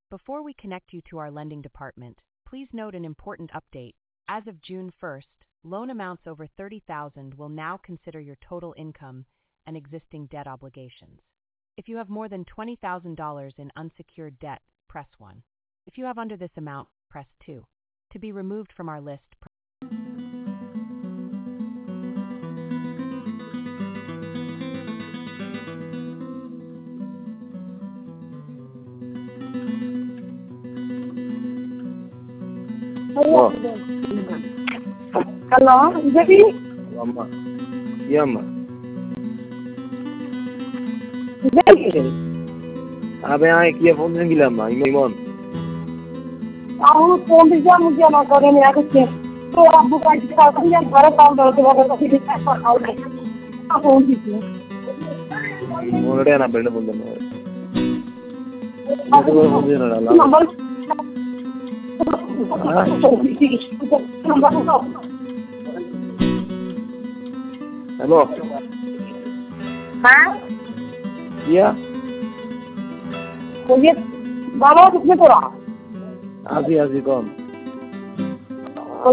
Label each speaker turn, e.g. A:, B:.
A: Before we connect you to our lending department, please note an important update. As of June 1st, loan amounts over $30,000 will now consider your total income and existing debt obligations. If you have more than $20,000 in unsecured debt, press 1. If you have under this amount, press 2. To be removed from our list,
B: Hello. Hello, Devi?
C: Amma. Yamma.
B: Devi?
C: Abe ai kiya phone din gila amma. Imon.
B: Aku phone bisa mungkin nak kau ni aku cek. Tu aku bukan cakap kau yang baru tahu dah tu baru tapi dia tak tahu dah. Aku phone bisa.
C: Monade ana benda phone din. Itu phone din na la.
B: Number.
C: Hello.
B: हाँ?
C: Yeah.
B: मुझे बाबा कितने पड़ा?
C: आजी कौन?